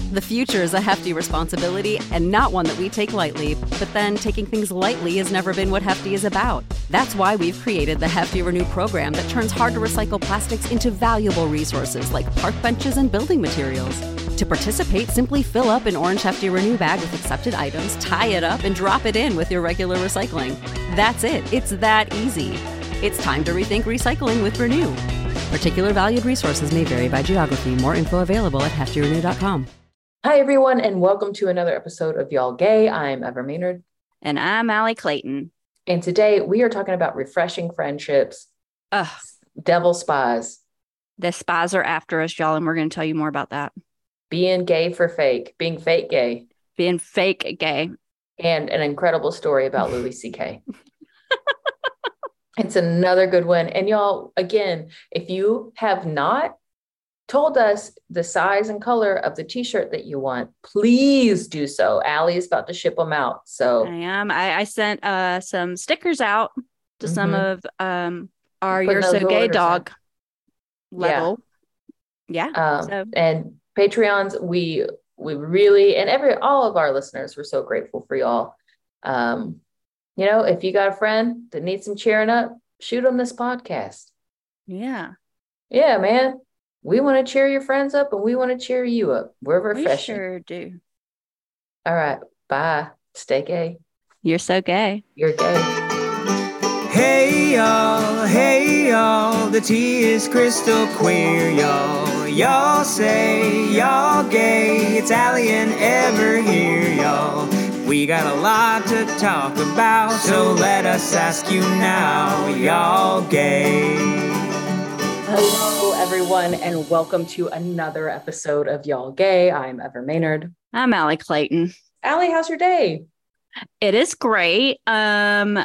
The future is a hefty responsibility and not one that we take lightly, but then taking things lightly has never been what Hefty is about. That's why we've created the Hefty Renew program that turns hard-to-recycle plastics into valuable resources like park benches and building materials. To participate, simply fill up an orange Hefty Renew bag with accepted items, tie it up, and drop it in with your regular recycling. That's it. It's that easy. It's time to rethink recycling with Renew. Particular valued resources may vary by geography. More info available at heftyrenew.com. Hi, everyone, and welcome to another episode of Y'all Gay. I'm Ever Maynard. And I'm Allie Clayton. And today we are talking about refreshing friendships. Devil spies. The spies are after us, y'all, and we're going to tell you more about that. Being gay for fake. Being fake gay. Being fake gay. And an incredible story about Louis C.K. It's another good one. And y'all, again, if you have not told us the size and color of the t-shirt that you want, please do so. Allie is about to ship them out. So I am. I sent some stickers out to some of our You're So Gay dog level. Yeah. And Patreons, we really, and all of our listeners, we're so grateful for y'all. If you got a friend that needs some cheering up, shoot them this podcast. Yeah. Yeah, man. We want to cheer your friends up and we want to cheer you up. We're refreshing. We sure do. All right. Bye. Stay gay. You're so gay. You're gay. Hey y'all, the tea is crystal clear, y'all. Y'all say y'all gay, it's Allie and Ever here, y'all. We got a lot to talk about, so let us ask you now, y'all gay? Hello, everyone, and welcome to another episode of Y'all Gay. I'm Ever Maynard. I'm Allie Clayton. Allie, how's your day? It is great. I'm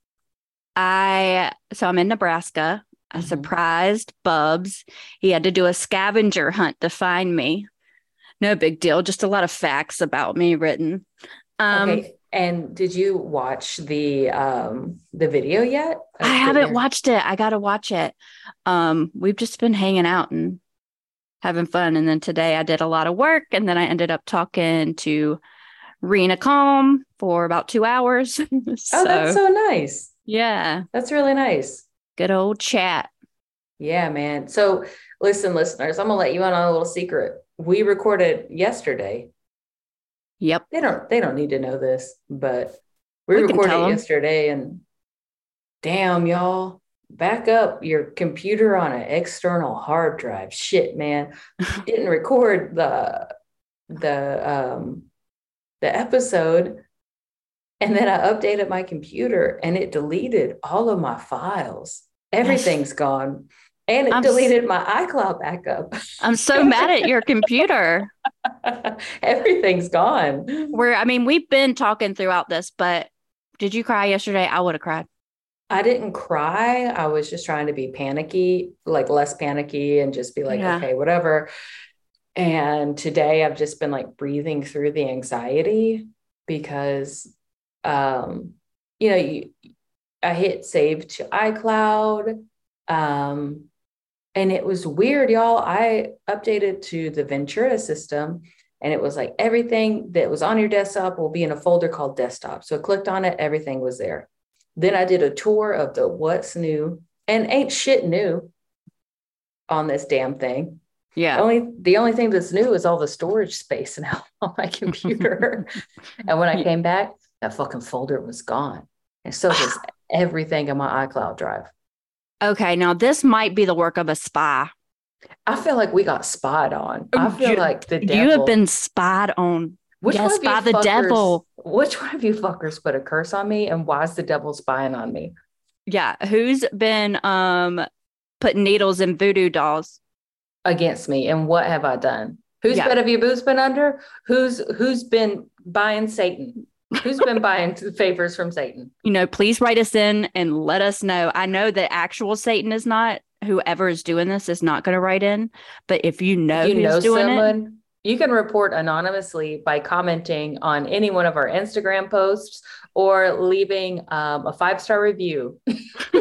in Nebraska. I surprised Bubs. He had to do a scavenger hunt to find me. No big deal. Just a lot of facts about me written. Okay. And did you watch the video yet? I haven't watched it. I got to watch it. We've just been hanging out and having fun. And then today I did a lot of work. And then I ended up talking to Rena Calm for about 2 hours. Oh, that's so nice. Yeah. That's really nice. Good old chat. Yeah, man. So listen, listeners, I'm going to let you in on a little secret. We recorded yesterday. Yep. They don't need to know this, but we recorded yesterday, and damn, y'all, back up your computer on an external hard drive. Shit, man. Didn't record the episode, and then I updated my computer and it deleted all of my files. Everything's gone. And it deleted my iCloud backup. I'm so mad at your computer. Everything's gone. We've been talking throughout this, but did you cry yesterday? I would have cried. I didn't cry. I was just trying to be panicky, like less panicky, and just be like, okay, whatever. And today I've just been like breathing through the anxiety because, I hit save to iCloud. And it was weird, y'all. I updated to the Ventura system, and it was like everything that was on your desktop will be in a folder called desktop. So I clicked on it. Everything was there. Then I did a tour of the what's new, and ain't shit new on this damn thing. Yeah. The only thing that's new is all the storage space now on my computer. And when I came back, that fucking folder was gone. And so was everything in my iCloud drive. Okay, now this might be the work of a spy. I feel like we got spied on. I feel like the devil. You have been spied on. By the devil. Which one of you fuckers put a curse on me, and why is the devil spying on me? Yeah, who's been putting needles in voodoo dolls? Against me, and what have I done? Whose bed have your boots been under? Who's been buying Satan? Who's been buying favors from Satan? Please write us in and let us know. I know that actual Satan is not. Whoever is doing this is not going to write in. But if you know who's doing someone, you can report anonymously by commenting on any one of our Instagram posts or leaving a 5-star review.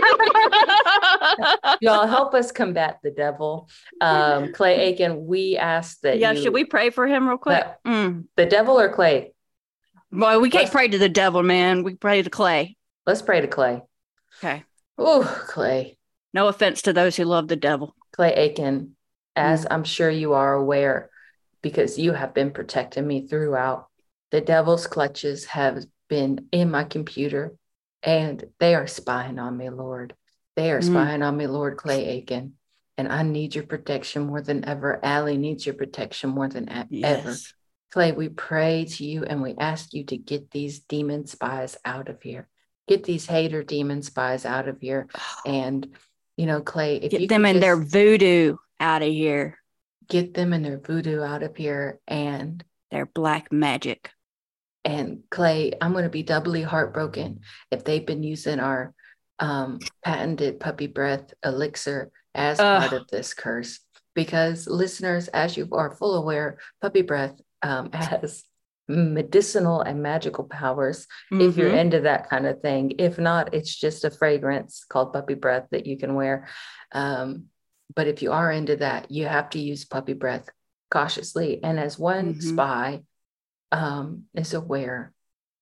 Y'all help us combat the devil. Clay Aiken, we ask that Yeah, you... should we pray for him real quick? The devil or Clay? Well, we can't pray to the devil, man. We pray to Clay. Let's pray to Clay. Okay. Oh, Clay. No offense to those who love the devil. Clay Aiken, as I'm sure you are aware, because you have been protecting me throughout, the devil's clutches have been in my computer, and they are spying on me, Lord. They are spying on me, Lord Clay Aiken. And I need your protection more than ever. Allie needs your protection more than ever. Clay, we pray to you and we ask you to get these demon spies out of here. Get these hater demon spies out of here. And, you know, Clay, if get you them in their voodoo out of here. Get them in their voodoo out of here and their black magic. And Clay, I'm going to be doubly heartbroken if they've been using our patented puppy breath elixir as part of this curse. Because listeners, as you are full aware, puppy breath has medicinal and magical powers if you're into that kind of thing. If not, it's just a fragrance called puppy breath that you can wear. But if you are into that, you have to use puppy breath cautiously. And as one spy is aware,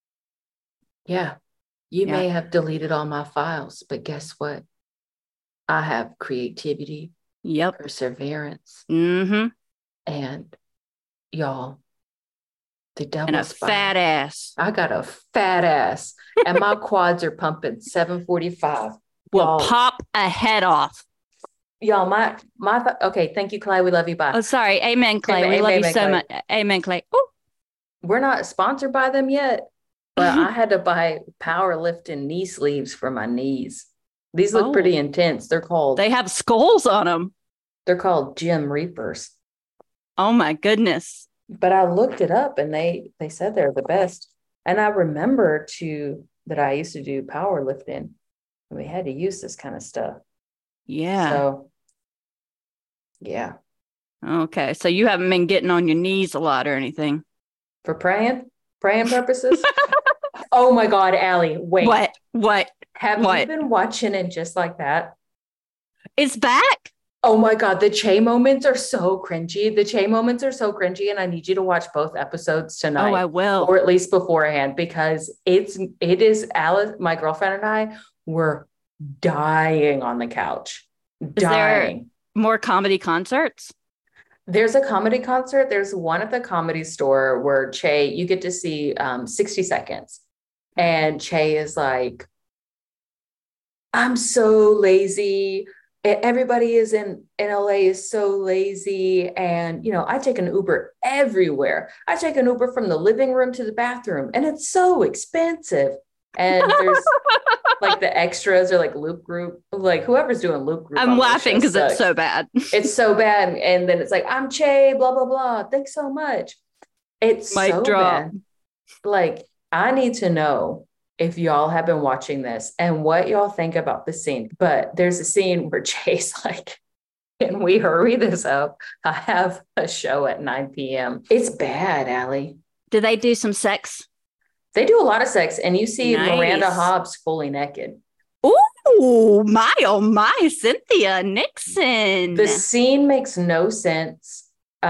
you may have deleted all my files, but guess what? I have creativity, perseverance, and y'all, the devil's and a fat ass. I got a fat ass, and my quads are pumping 745. Will pop a head off. Y'all, my okay. Thank you, Clay. We love you. Bye. Oh, sorry. Amen, Clay. We love you so much. Amen, Clay. Ooh. We're not sponsored by them yet, but I had to buy powerlifting knee sleeves for my knees. These look pretty intense. They have skulls on them. They're called Gym Reapers. Oh my goodness. But I looked it up and they said they're the best. And I remember that I used to do powerlifting and we had to use this kind of stuff. Yeah. So, yeah. Okay. So you haven't been getting on your knees a lot or anything? For praying purposes? Oh my God, Allie, wait. What? Have you been watching it just like that? It's back? Oh my God, the Che moments are so cringy. And I need you to watch both episodes tonight. Oh, I will. Or at least beforehand, because it is Alice, my girlfriend and I were dying on the couch. Is there more comedy concerts? There's a comedy concert. There's one at the Comedy Store where Che, you get to see 60 seconds. And Che is like, I'm so lazy. Everybody is in LA is so lazy. And, you know, I take an Uber everywhere. I take an Uber from the living room to the bathroom and it's so expensive. And there's like the extras are like Loop Group, like whoever's doing Loop Group. I'm laughing because it's so bad. It's so bad. And then it's like, I'm Che, blah, blah, blah. Thanks so much. It's Mic so drop. bad. Like, I need to know if y'all have been watching this and what y'all think about the scene. But there's a scene where Che's like, can we hurry this up? I have a show at 9 p.m. It's bad, Allie. Do they do some sex? They do a lot of sex. And you see Miranda Hobbs fully naked. Oh my, Cynthia Nixon. The scene makes no sense.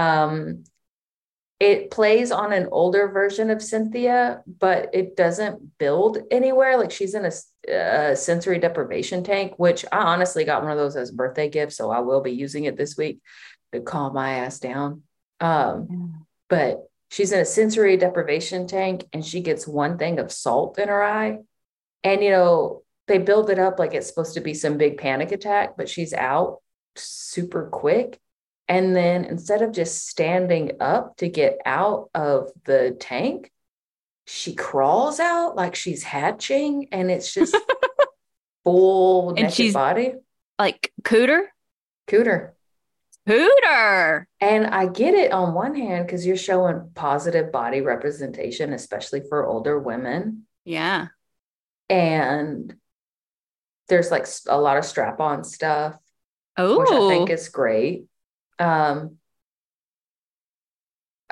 It plays on an older version of Cynthia, but it doesn't build anywhere. Like she's in a sensory deprivation tank, which I honestly got one of those as a birthday gift. So I will be using it this week to calm my ass down. But she's in a sensory deprivation tank and she gets one thing of salt in her eye. And, you know, they build it up like it's supposed to be some big panic attack, but she's out super quick. And then instead of just standing up to get out of the tank, she crawls out like she's hatching and it's just full naked body. Like Cooter. And I get it on one hand, because you're showing positive body representation, especially for older women. Yeah. And there's like a lot of strap-on stuff, which I think is great.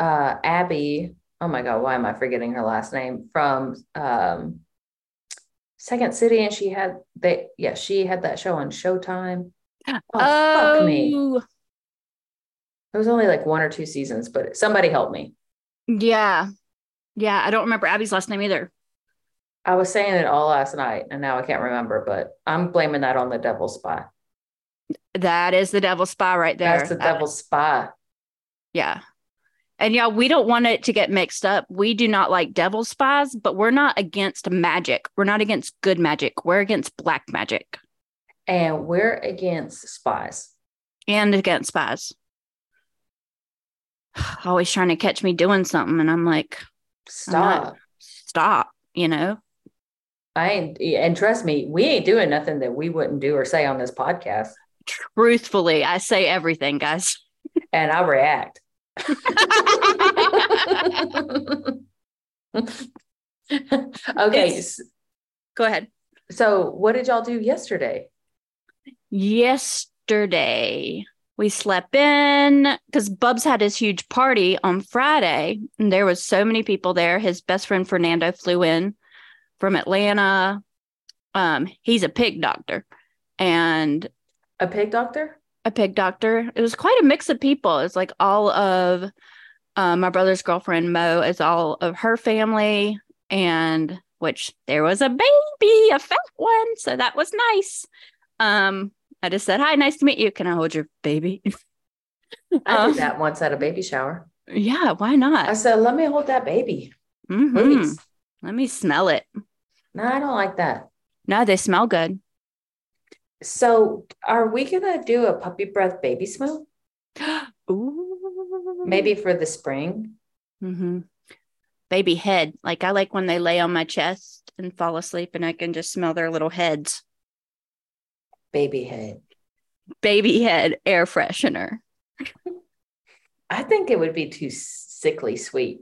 Abby, oh my God, why am I forgetting her last name? From Second City, and she had that show on Showtime. Oh, fuck me. It was only like 1 or 2 seasons, but somebody help me. Yeah. Yeah. I don't remember Abby's last name either. I was saying it all last night and now I can't remember, but I'm blaming that on the Devil's Spy. That is the Devil's Spy right there. That's the Devil's Spy. Yeah. And yeah, we don't want it to get mixed up. We do not like devil spies, but we're not against magic. We're not against good magic. We're against black magic. And we're against spies. And against spies. Always trying to catch me doing something. And I'm like, stop, you know? And trust me, we ain't doing nothing that we wouldn't do or say on this podcast. Truthfully, I say everything, guys. And I react. Okay. Go ahead. So what did y'all do yesterday? Yesterday, we slept in because Bubs had his huge party on Friday. And there was so many people there. His best friend Fernando flew in from Atlanta. He's a pig doctor. And a pig doctor? A pig doctor. It was quite a mix of people. It's like all of my brother's girlfriend, Mo, is all of her family. And which there was a baby, a fat one. So that was nice. I just said, hi, nice to meet you. Can I hold your baby? I did that once at a baby shower. Yeah, why not? I said, let me hold that baby. Mm-hmm. Please. Let me smell it. No, I don't like that. No, they smell good. So are we going to do a puppy breath baby smell? Ooh. Maybe for the spring. Mm-hmm. Baby head. Like I like when they lay on my chest and fall asleep and I can just smell their little heads. Baby head. Baby head air freshener. I think it would be too sickly sweet.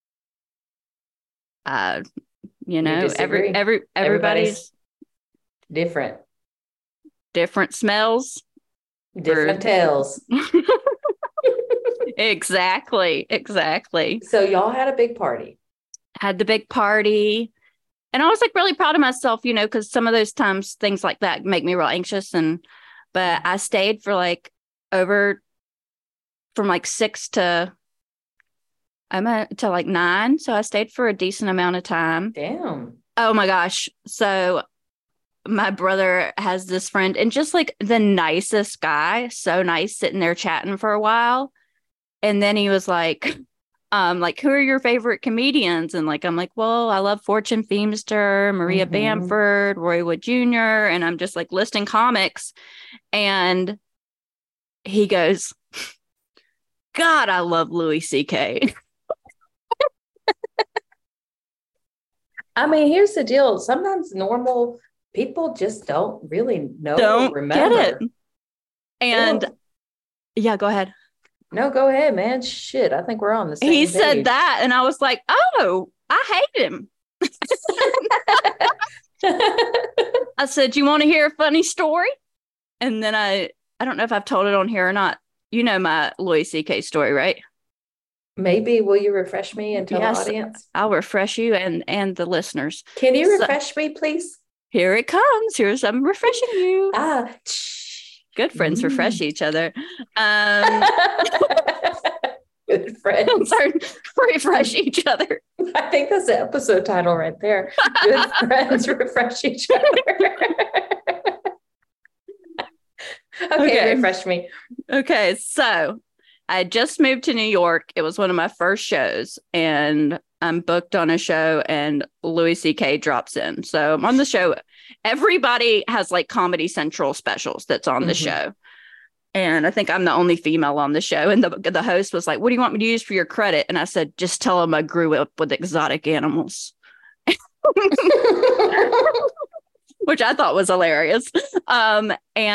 You know, everybody's different smells, different tales. Exactly. So y'all had a big party. Had the big party. And I was like really proud of myself, you know, because some of those times things like that make me real anxious. But I stayed for like from like 6 to like 9. So I stayed for a decent amount of time. Damn. Oh my gosh. So my brother has this friend and just like the nicest guy, so nice, sitting there chatting for a while. And then he was like, who are your favorite comedians? And like, I'm like, well, I love Fortune Feimster, Maria Bamford, Roy Wood Jr. And I'm just like listing comics. And he goes, God, I love Louis C.K. I mean, here's the deal. Sometimes normal people just don't really know or remember. Get it. And yeah, go ahead. No, go ahead, man. Shit, I think we're on the same He page. said that, and I was like, oh, I hate him. I said, you want to hear a funny story? And then I don't know if I've told it on here or not. You know my Louis C.K. story, right? Maybe. Will you refresh me and tell the audience? I'll refresh you and the listeners. Can you refresh me, please? Here it comes. Here's I'm refreshing you. Good friends refresh each other. Good friends refresh each other. I think that's the episode title right there. Good friends refresh each other. Okay, refresh me. Okay, so I just moved to New York. It was one of my first shows, and I'm booked on a show, and Louis C.K. drops in. So I'm on the show. Everybody has like Comedy Central specials that's on the show. And I think I'm the only female on the show. And the host was like, what do you want me to use for your credit? And I said, just tell them I grew up with exotic animals. Which I thought was hilarious. And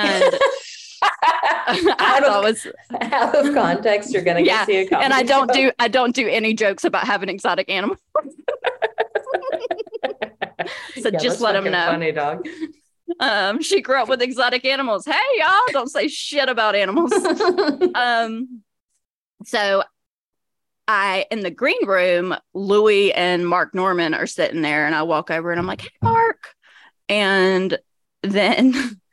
out of context, you're gonna get see a comedy and show. I don't do any jokes about having exotic animals. So just let them know. Funny dog. She grew up with exotic animals. Hey y'all, don't say shit about animals. So in the green room, Louis and Mark Norman are sitting there, and I walk over and I'm like, hey Mark. And then,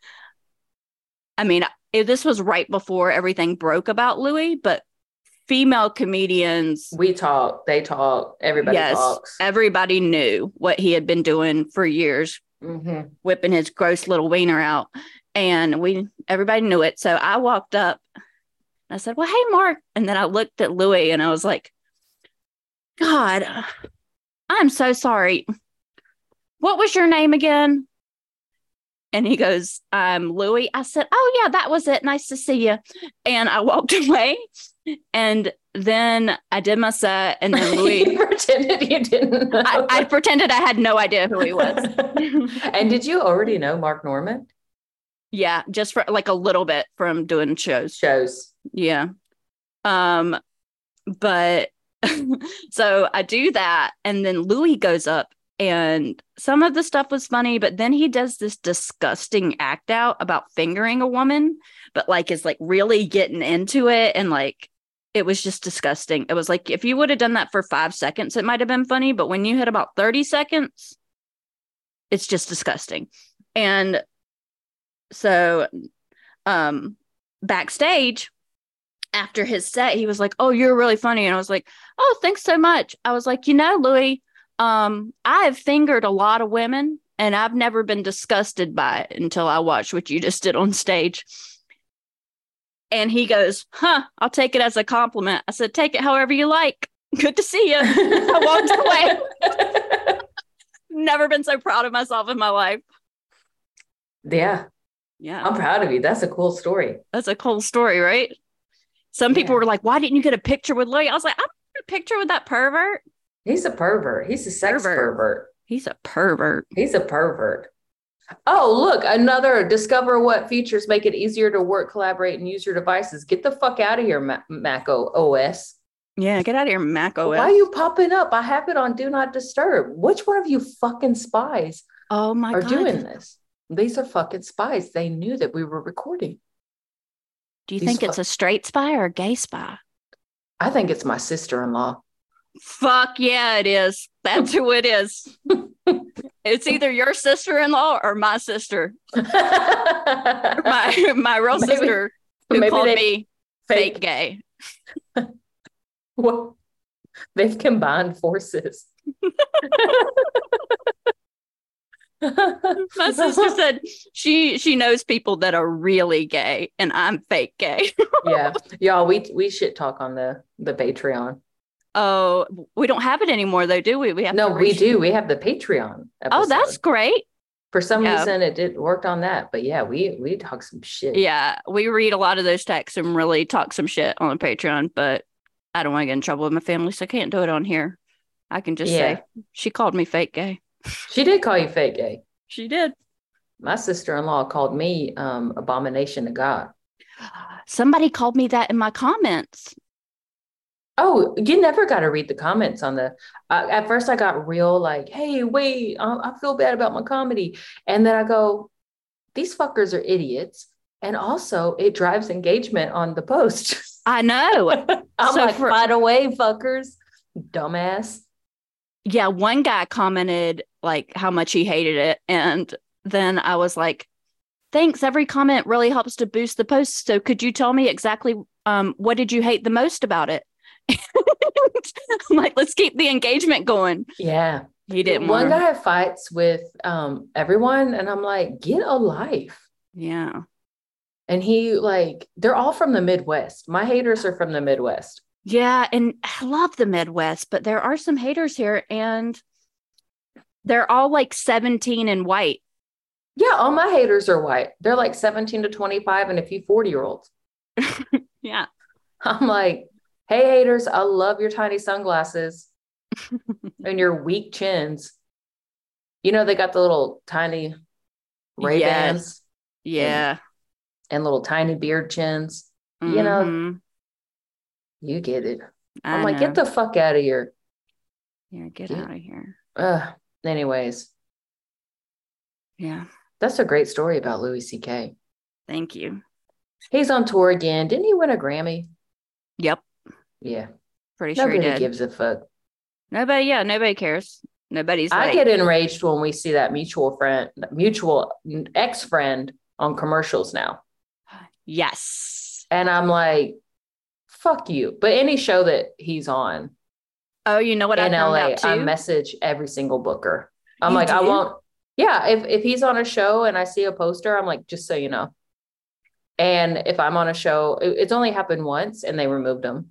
I mean, this was right before everything broke about Louis, but female comedians. We talk, they talk, everybody talks. Everybody knew what he had been doing for years, whipping his gross little wiener out. And everybody knew it. So I walked up and I said, well, hey, Mark. And then I looked at Louis and I was like, God, I'm so sorry. What was your name again? And he goes, I'm Louis. I said, oh, yeah, that was it. Nice to see you. And I walked away. And then I did my set. And then Louis You pretended you didn't know. I pretended I had no idea who he was. And did you already know Mark Norman? Yeah, just for like a little bit from doing shows. Yeah. But so I do that. And then Louis goes up. And some of the stuff was funny, but then he does this disgusting act out about fingering a woman, but like is like really getting into it. And like, it was just disgusting. It was like, if you would have done that for 5 seconds, it might've been funny. But when you hit about 30 seconds, it's just disgusting. And so, backstage after his set, he was like, oh, you're really funny. And I was like, oh, thanks so much. I was like, Louis, I've fingered a lot of women and I've never been disgusted by it until I watched what you just did on stage. And he goes, I'll take it as a compliment. I said, take it however you like. Good to see you. I walked away. Never been so proud of myself in my life. Yeah. I'm proud of you. That's a cool story. That's a cool story, right? Some people were like, why didn't you get a picture with Louis? I was like, I'm not a picture with that pervert. He's a pervert. He's a sex pervert. He's a pervert. He's a pervert. Oh, look, another discover what features make it easier to work, collaborate, and use your devices. Get the fuck out of here, Mac OS. Yeah, get out of here, Mac OS. Why are you popping up? I have it on Do Not Disturb. Which one of you fucking spies are doing this? These are fucking spies. They knew that we were recording. Do you think it's a straight spy or a gay spy? I think it's my sister-in-law. Fuck yeah, it is. That's who it is. It's either your sister-in-law or my sister. my real sister who called me fake gay. Well, they've combined forces. My sister said she knows people that are really gay and I'm fake gay. Yeah. Y'all, we shit talk on the Patreon. Oh, we don't have it anymore though, do we? We have we do. We have the Patreon episode. Oh, that's great. For some reason it did worked on that. But yeah, we talk some shit. Yeah, we read a lot of those texts and really talk some shit on the Patreon, but I don't want to get in trouble with my family, so I can't do it on here. I can just say she called me fake gay. She did call you fake gay. She did. My sister-in-law called me abomination to God. Somebody called me that in my comments. Oh, you never got to read the comments on the. At first, I got real like, "Hey, wait, I feel bad about my comedy," and then I go, "These fuckers are idiots," and also it drives engagement on the post. I know. I'm like, by the way, fuckers, dumbass. Yeah, one guy commented like how much he hated it, and then I was like, "Thanks. Every comment really helps to boost the post. So, could you tell me exactly what did you hate the most about it?" I'm like, let's keep the engagement going. Yeah. He didn't. One guy fights with everyone, and I'm like, get a life. Yeah. And he they're all from the Midwest. My haters are from the Midwest. Yeah, and I love the Midwest, but there are some haters here, and they're all like 17 and white. Yeah, all my haters are white. They're like 17 to 25 and a few 40-year-olds. Yeah. I'm like, hey, haters, I love your tiny sunglasses and your weak chins. You know, they got the little tiny Ray-Bans. Yeah. And little tiny beard chins. Mm-hmm. You know, you get it. I'm like, get the fuck out of here. Yeah, get out of here. Anyways. Yeah. That's a great story about Louis C.K. Thank you. He's on tour again. Didn't he win a Grammy? Yep. Yeah. Pretty sure he did. Nobody gives a fuck. Nobody cares. Nobody's I like, get enraged when we see that mutual ex-friend on commercials now. yes. And I'm like, fuck you. But any show that he's on Oh, you know what I in found LA, out too? I message every single booker. I'm You like, I do? won't. Yeah, if he's on a show and I see a poster, I'm like, just so you know. And if I'm on a show, it's only happened once and they removed him.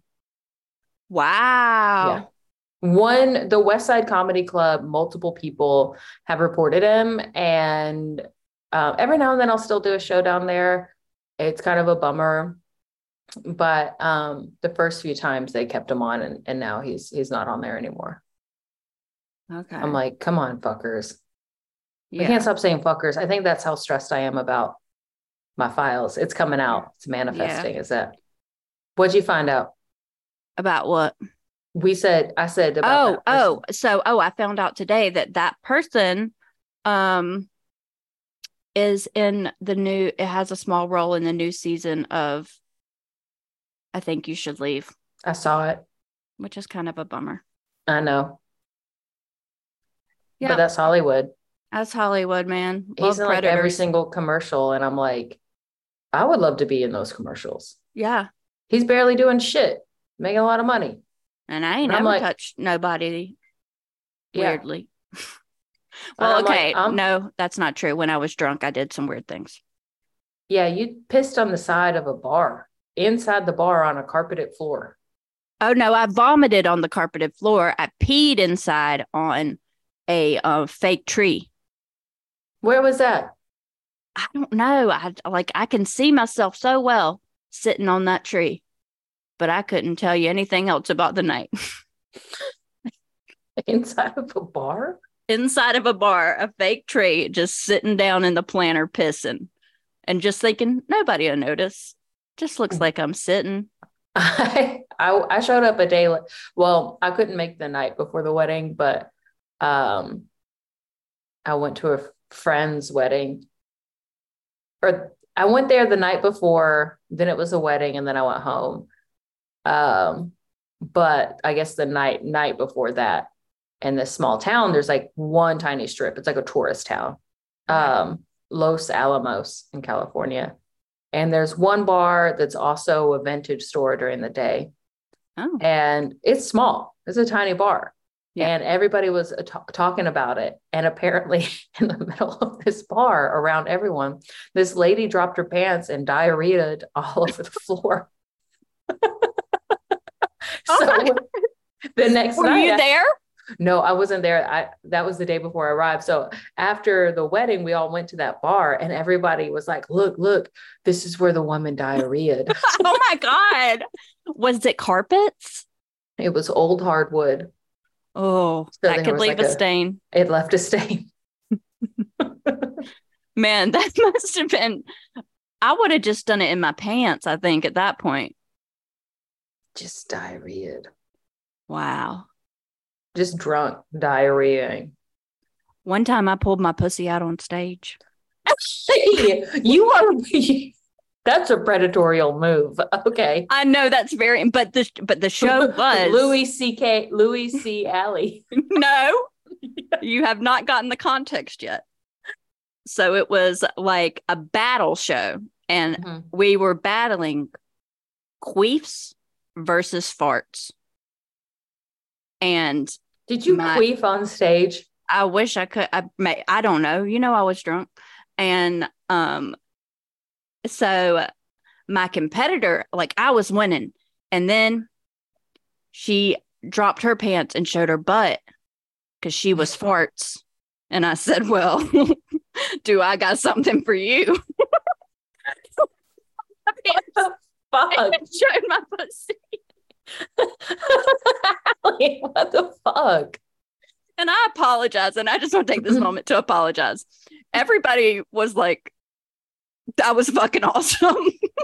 Wow. Yeah. The West Side Comedy Club, multiple people have reported him. And every now and then I'll still do a show down there. It's kind of a bummer. But the first few times they kept him on and now he's not on there anymore. Okay. I'm like, come on, fuckers. Yeah. I can't stop saying fuckers. I think that's how stressed I am about my files. It's coming out. It's manifesting. Is that what'd you find out? About what? I said about I found out today that person is in it has a small role in the new season of I Think You Should Leave. I saw it. Which is kind of a bummer. I know. Yeah. But that's Hollywood. That's Hollywood, man. He's in like every single commercial. And I'm like, I would love to be in those commercials. Yeah. He's barely doing shit, making a lot of money. And I ain't never touched nobody weirdly. Well, okay. No, that's not true. When I was drunk, I did some weird things. Yeah, you pissed on the side of a bar, inside the bar on a carpeted floor. Oh, no, I vomited on the carpeted floor. I peed inside on a fake tree. Where was that? I don't know. I can see myself so well sitting on that tree, but I couldn't tell you anything else about the night. Inside of a bar? Inside of a bar, a fake tree, just sitting down in the planter pissing and just thinking nobody will notice. Just looks like I'm sitting. I showed up a day. Well, I couldn't make the night before the wedding, but I went to a friend's wedding. Or I went there the night before, then it was a wedding, and then I went home. But I guess the night before that, in this small town, there's like one tiny strip. It's like a tourist town, Los Alamos in California. And there's one bar that's also a vintage store during the day. Oh. And it's small. It's a tiny bar. Yeah. And everybody was talking about it. And apparently in the middle of this bar around everyone, this lady dropped her pants and diarrheaed all over the floor. So the next night. Were you there? No, I wasn't there. That was the day before I arrived. So after the wedding, we all went to that bar and everybody was like, look, this is where the woman diarrheaed. Oh my God. Was it carpets? It was old hardwood. Oh, so that could leave a stain. It left a stain. Man, that must have been, I would have just done it in my pants, I think, at that point. Just diarrheaed. Wow. Just drunk, diarrheaing. One time I pulled my pussy out on stage. That's a predatorial move. Okay. I know that's but the show was Louis C. Alley. No, you have not gotten the context yet. So it was like a battle show, and we were battling queefs versus farts. And did you queef on stage? I wish I could. I don't know. I was drunk, and so my competitor, like, I was winning, and then she dropped her pants and showed her butt because she was farts. And I said, well, do I got something for you? What the fuck? Showed my pussy. What the fuck? And I apologize. And I just want to take this moment to apologize. Everybody was like, that was fucking awesome.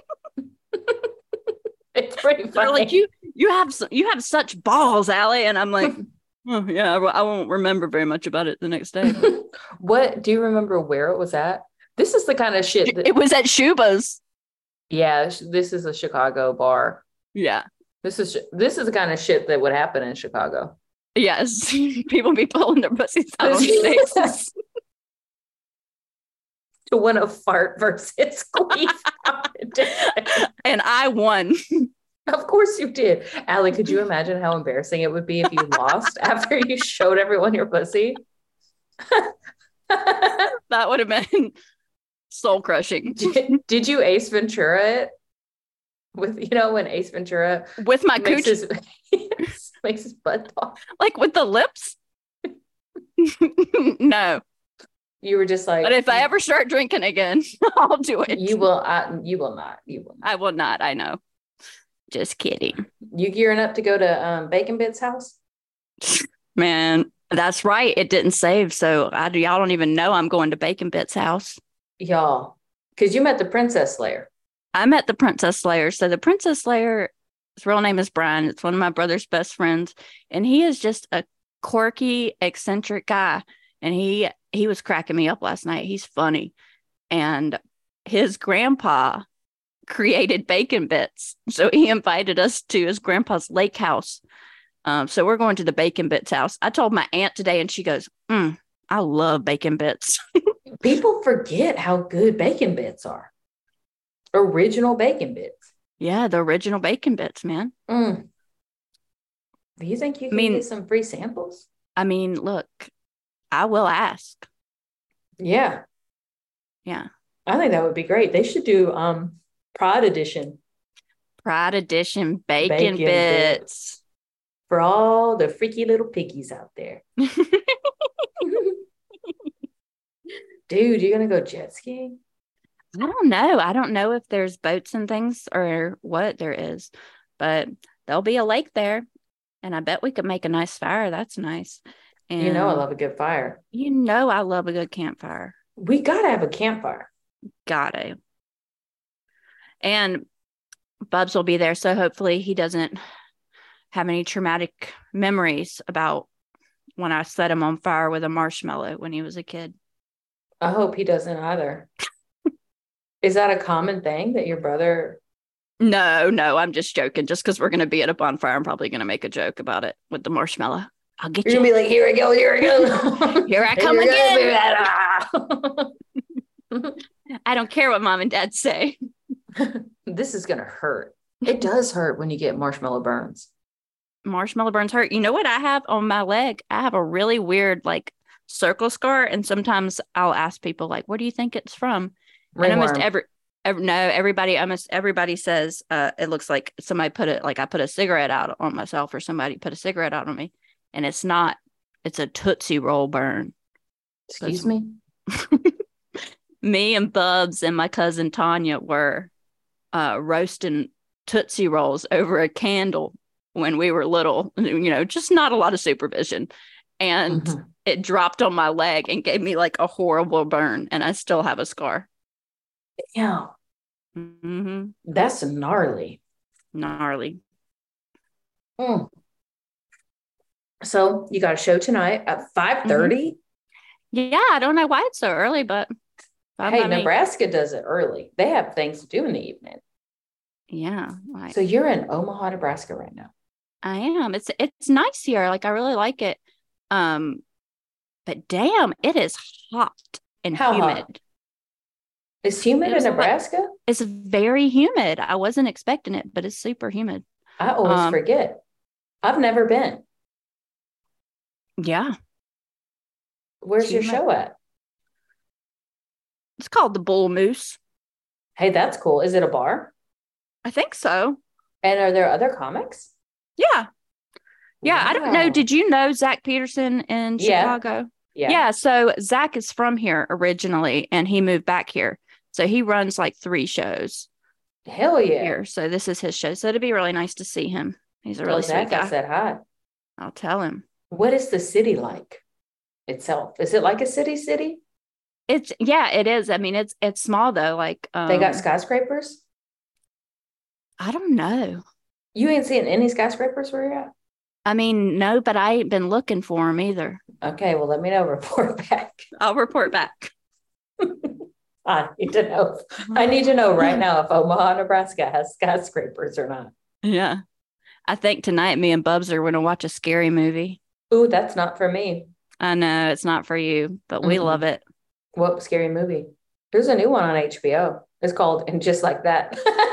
It's pretty funny. They're like, you have such balls, Allie. And I'm like, oh yeah, I won't remember very much about it the next day. What do you remember where it was at? This is the kind of shit it was at Shuba's. Yeah, this is a Chicago bar. Yeah. This is the kind of shit that would happen in Chicago. Yes. People be pulling their pussies out on sticks. To win a fart versus squeeze competition. And I won. Of course you did. Allie, could you imagine how embarrassing it would be if you lost after you showed everyone your pussy? That would have been soul crushing. Did you Ace Ventura it? With, you know, when Ace Ventura with my makes cooch makes his butt talk. Like with the lips? No. You were just like, but if I ever start drinking again, I'll do it. You will. You will not. You will not. I will not. I know. Just kidding. You gearing up to go to Bacon Bits' house? Man, that's right. It didn't save, so y'all don't even know I'm going to Bacon Bits' house. Y'all, because you met the Princess Slayer. I met the Princess Slayer. So the Princess Slayer, his real name is Brian. It's one of my brother's best friends, and he is just a quirky, eccentric guy. And he was cracking me up last night. He's funny. And his grandpa created Bacon Bits. So he invited us to his grandpa's lake house. So we're going to the Bacon Bits house. I told my aunt today and she goes, I love Bacon Bits. People forget how good Bacon Bits are. Original Bacon Bits. Yeah, the original Bacon Bits, man. Do you think you can get some free samples? I mean, look. I will ask. Yeah. Yeah. I think that would be great. They should do Pride Edition. Pride Edition Bacon Bits. For all the freaky little piggies out there. Dude, you're going to go jet skiing? I don't know. I don't know if there's boats and things or what there is, but there'll be a lake there. And I bet we could make a nice fire. That's nice. And you know I love a good fire. You know I love a good campfire. We got to have a campfire. Gotta. And Bubs will be there, so hopefully he doesn't have any traumatic memories about when I set him on fire with a marshmallow when he was a kid. I hope he doesn't either. Is that a common thing that your brother... No, I'm just joking. Just because we're going to be at a bonfire, I'm probably going to make a joke about it with the marshmallow. I'll get you. You're going to be like, here we go. Here I come again. I don't care what mom and dad say. This is going to hurt. It does hurt when you get marshmallow burns. Marshmallow burns hurt. You know what I have on my leg? I have a really weird like circle scar. And sometimes I'll ask people like, where do you think it's from? Ringworm. And almost everybody says it looks like somebody put it, like I put a cigarette out on myself or somebody put a cigarette out on me. And it's not, it's a Tootsie Roll burn. Excuse me? Me and Bubs and my cousin Tanya were roasting Tootsie Rolls over a candle when we were little, you know, just not a lot of supervision. And it dropped on my leg and gave me like a horrible burn. And I still have a scar. Yeah. That's gnarly. Gnarly. So you got a show tonight at 5:30? Yeah, I don't know why it's so early, but hey, Nebraska does it early. They have things to do in the evening. Yeah. So you're in Omaha, Nebraska right now. I am. It's nice here. Like I really like it. But damn, it is hot and humid. Hot? It's humid in Nebraska? It's very humid. I wasn't expecting it, but it's super humid. I always forget. I've never been. Yeah. Where's your show at? It's called the Bull Moose. Hey, that's cool. Is it a bar? I think so. And are there other comics? Yeah. Yeah. Wow. I don't know. Did you know Zach Peterson in Chicago? Yeah. So Zach is from here originally, and he moved back here. So he runs like 3 shows. Hell yeah. Here. So this is his show. So it'd be really nice to see him. He's a really sweet guy. I said hi. I'll tell him. What is the city like itself? Is it like a city? It is. I mean, it's small though. Like they got skyscrapers? I don't know. You ain't seeing any skyscrapers where you're at? I mean, no, but I ain't been looking for them either. Okay, well, let me know. Report back. I'll report back. I need to know. I need to know right now if Omaha, Nebraska has skyscrapers or not. Yeah. I think tonight me and Bubs are going to watch a scary movie. Ooh, that's not for me. I know it's not for you, but we love it. What scary movie? There's a new one on HBO. It's called And Just Like That.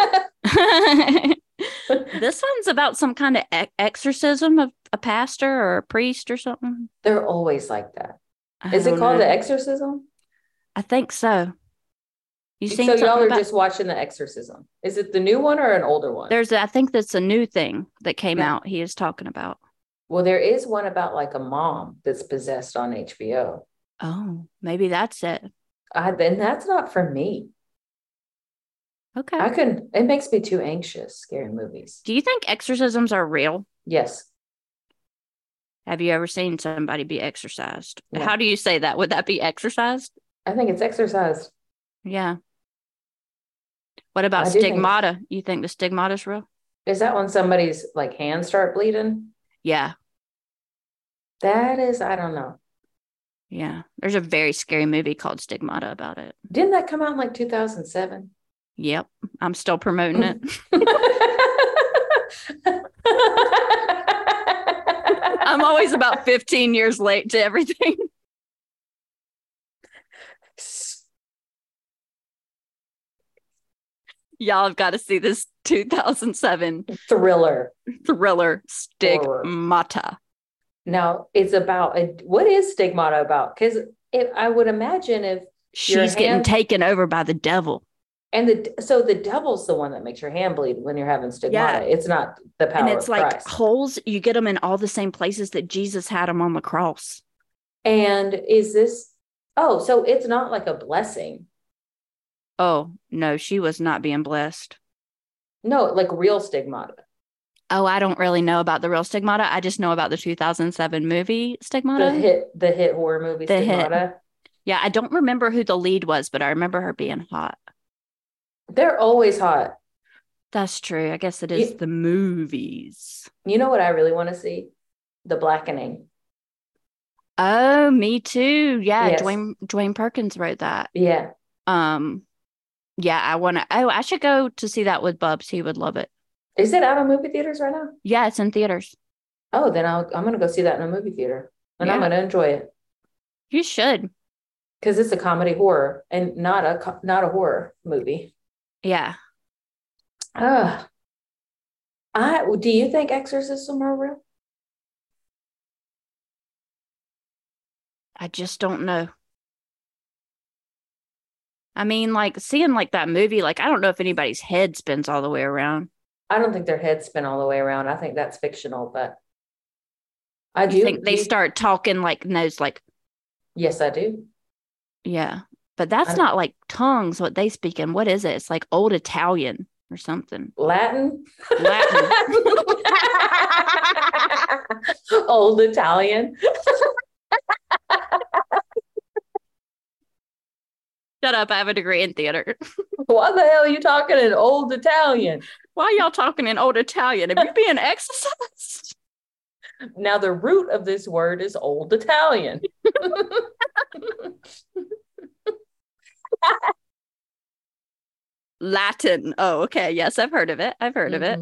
This one's about some kind of exorcism of a pastor or a priest or something. They're always like that. Is it called The Exorcism? I think so. You seen so y'all are just watching The Exorcism. Is it the new one or an older one? I think that's a new thing that came out he is talking about. Well, there is one about like a mom that's possessed on HBO. Oh, maybe that's it. Then that's not for me. Okay. It makes me too anxious, scary movies. Do you think exorcisms are real? Yes. Have you ever seen somebody be exorcised? No. How do you say that? Would that be exorcised? I think it's exorcised. Yeah. What about stigmata? You think the stigmata is real? Is that when somebody's like hands start bleeding? Yeah. That is, I don't know. Yeah. There's a very scary movie called Stigmata about it. Didn't that come out in like 2007? Yep. I'm still promoting it. I'm always about 15 years late to everything. Y'all have got to see this 2007 thriller Stigmata. Now, it's about what is Stigmata about? Because I would imagine if she's getting taken over by the devil. And so the devil's the one that makes your hand bleed when you're having stigmata. Yeah. It's not the power of Christ. And it's like holes, you get them in all the same places that Jesus had them on the cross. And so it's not like a blessing. Oh, no, she was not being blessed. No, like real stigmata. Oh, I don't really know about the real Stigmata. I just know about the 2007 movie Stigmata. The hit horror movie Stigmata. Yeah, I don't remember who the lead was, but I remember her being hot. They're always hot. That's true. I guess it is the movies. You know what I really want to see? The Blackening. Oh, me too. Yeah, yes. Dwayne Perkins wrote that. Yeah. Yeah, I should go to see that with Bubs. He would love it. Is it out of movie theaters right now? Yeah, it's in theaters. Oh, then I'm going to go see that in a movie theater. And I'm going to enjoy it. You should. Because it's a comedy horror and not a horror movie. Yeah. Do you think exorcism are real? I just don't know. I mean, like seeing like that movie, like I don't know if anybody's head spins all the way around. I don't think their heads spin all the way around. I think that's fictional, but I do think they start talking like nose, like. Yes, I do. Yeah, but that's not like tongues. What they speak in? What is it? It's like old Italian or something. Latin. Old Italian. Shut up! I have a degree in theater. Why the hell are you talking in old Italian? Why are y'all talking in old Italian? Are you being exorcised? Now the root of this word is old Italian. Latin. Oh, okay. Yes, I've heard of it. Of it.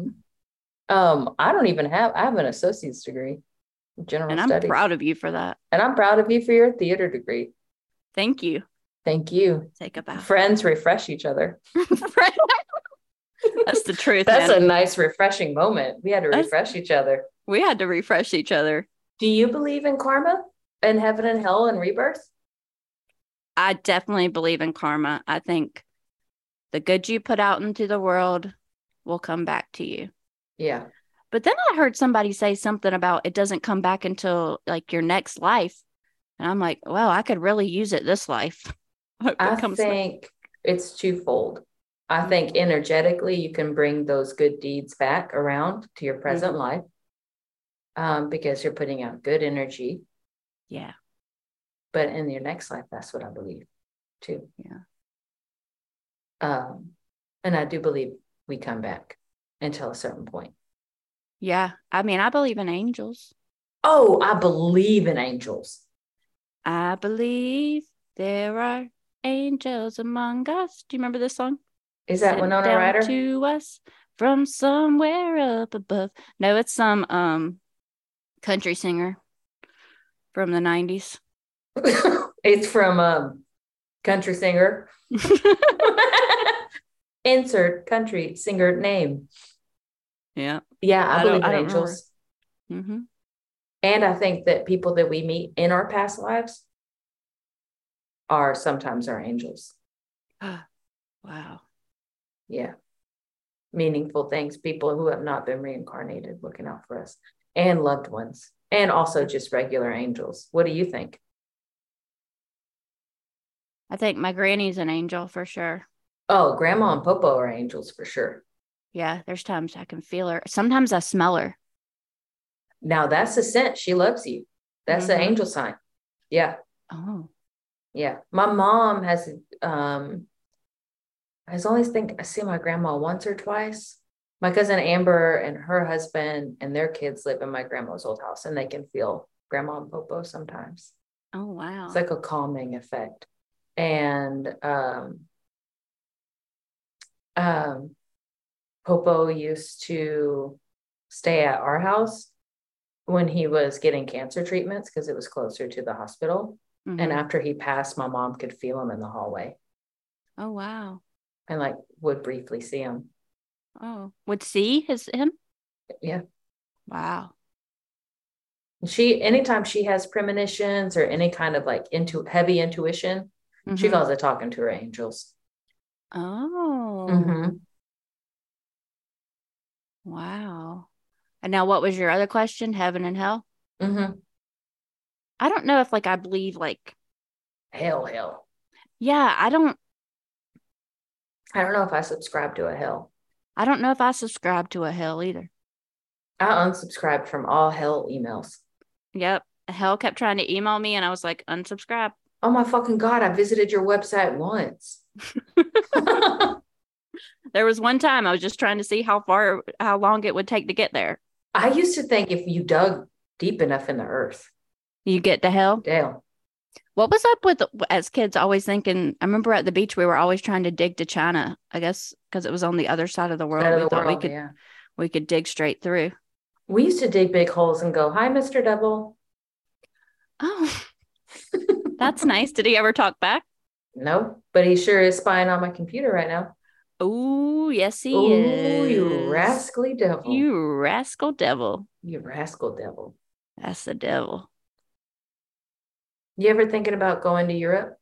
I have an associate's degree in general studies. And I'm proud of you for that. And I'm proud of you for your theater degree. Thank you. Thank you. Take a bow. Friends refresh each other. That's the truth. That's a nice, refreshing moment. We had to refresh each other. We had to refresh each other. Do you believe in karma and heaven and hell and rebirth? I definitely believe in karma. I think the good you put out into the world will come back to you. Yeah. But then I heard somebody say something about it doesn't come back until like your next life. And I'm like, well, I could really use it this life. I think it's twofold. I think energetically you can bring those good deeds back around to your present life because you're putting out good energy. Yeah. But in your next life, that's what I believe too. Yeah. And I do believe we come back until a certain point. Yeah. I mean, I believe in angels. Oh, I believe in angels. I believe there are angels among us. Do you remember this song? Is that Winona Ryder? To us from somewhere up above. No, it's some country singer. From the 90s. It's from country singer. Insert country singer name. Yeah. Yeah, I believe in don't angels. Mm-hmm. And I think that people that we meet in our past lives are sometimes our angels. Wow. Yeah. Meaningful things, people who have not been reincarnated looking out for us, and loved ones, and also just regular angels. What do you think? I think my granny's an angel for sure. Oh, Grandma and Popo are angels for sure. Yeah, there's times I can feel her. Sometimes I smell her. Now that's a scent. She loves you. That's the angel sign. Yeah. Oh. Yeah. My mom has I only think I see my grandma once or twice. My cousin Amber and her husband and their kids live in my grandma's old house, and they can feel Grandma and Popo sometimes. Oh, wow. It's like a calming effect. And Popo used to stay at our house when he was getting cancer treatments because it was closer to the hospital. Mm-hmm. And after he passed, my mom could feel him in the hallway. Oh, wow. And like would briefly see him. Oh, would see him? Yeah. Wow. Anytime she has premonitions or any kind of like heavy intuition, she calls it talking to her angels. Oh. Mm-hmm. Wow. And now what was your other question? Heaven and hell? Mm-hmm. I don't know if like I believe like hell. Yeah, I don't know if I subscribe to a hell. I don't know if I subscribe to a hell either. I unsubscribed from all hell emails. Yep. Hell kept trying to email me and I was like, unsubscribe. Oh my fucking God, I visited your website once. There was one time I was just trying to see how long it would take to get there. I used to think if you dug deep enough in the earth, you get to hell. Damn. What was up with, as kids, always thinking, I remember at the beach, we were always trying to dig to China, I guess, because it was on the other side of the world. We thought we could dig straight through. We used to dig big holes and go, hi, Mr. Devil. Oh, that's nice. Did he ever talk back? No, but he sure is spying on my computer right now. Oh, yes, he is. You rascally devil. You rascal devil. You rascal devil. That's the devil. You ever thinking about going to Europe?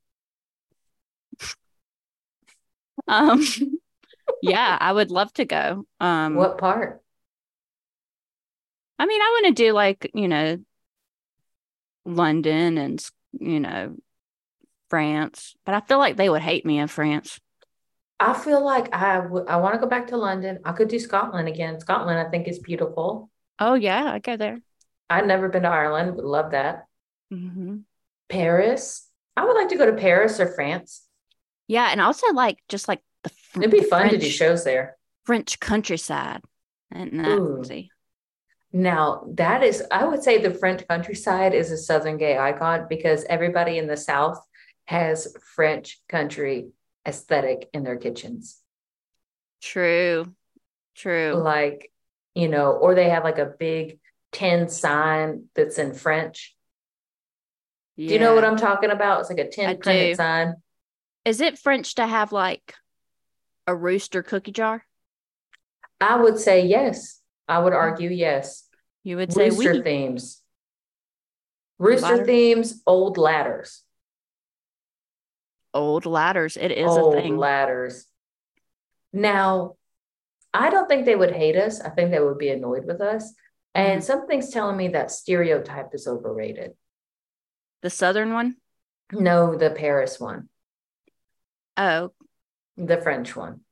Yeah, I would love to go. What part? I mean, I want to do like, London and, France, but I feel like they would hate me in France. I feel like I want to go back to London. I could do Scotland again. Scotland, I think, is beautiful. Oh, yeah, I'd go there. I've never been to Ireland. Would love that. Mm-hmm. Paris. I would like to go to Paris or France. Yeah, and also just like it'd be fun to do shows there. French countryside. And that, see. Now, I would say the French countryside is a Southern gay icon because everybody in the South has French country aesthetic in their kitchens. True. Like, or they have like a big tin sign that's in French. Yeah. Do you know what I'm talking about? It's like a tin printed sign. Is it French to have like a rooster cookie jar? I would say yes. I would argue yes. You would say rooster themes. Rooster themes, old ladders. Old ladders. It is a thing. Old ladders. Now, I don't think they would hate us. I think they would be annoyed with us. And something's telling me that stereotype is overrated. The Southern one? No, the Paris one. Oh. The French one.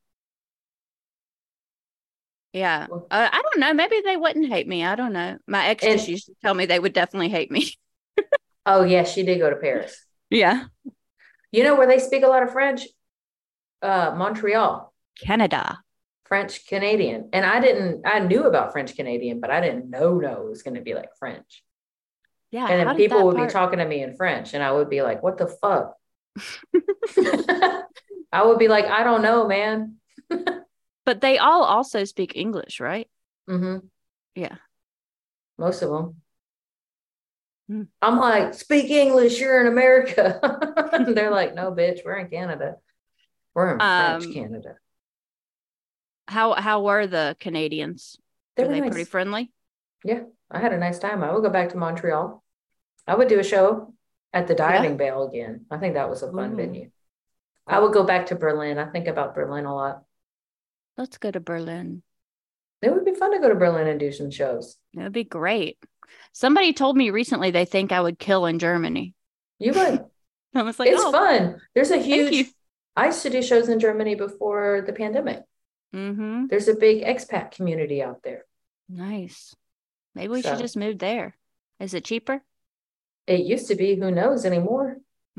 Yeah. I don't know. Maybe they wouldn't hate me. I don't know. My ex just used to tell me they would definitely hate me. Oh, yeah. She did go to Paris. Yeah. You know where they speak a lot of French? Montreal. Canada. French Canadian. And I knew about French Canadian, but I didn't know it was going to be like French. Yeah. And then people would be talking to me in French and I would be like, what the fuck? I would be like, I don't know, man. But they all also speak English, right? Mm-hmm. Yeah. Most of them. I'm like, speak English, you're in America. They're like, no, bitch, we're in Canada. We're in French Canada. How were the Canadians? They were were they nice. pretty friendly? Yeah, I had a nice time. I would go back to Montreal. I would do a show at the Diving Bell again. I think that was a fun venue. I would go back to Berlin. I think about Berlin a lot. Let's go to Berlin. It would be fun to go to Berlin and do some shows. It would be great. Somebody told me recently they think I would kill in Germany. You would. I was like, it's fun. There's a huge, you. I used to do shows in Germany before the pandemic. Mm-hmm. There's a big expat community out there. Nice. Maybe we should just move there. Is it cheaper? It used to be. Who knows anymore?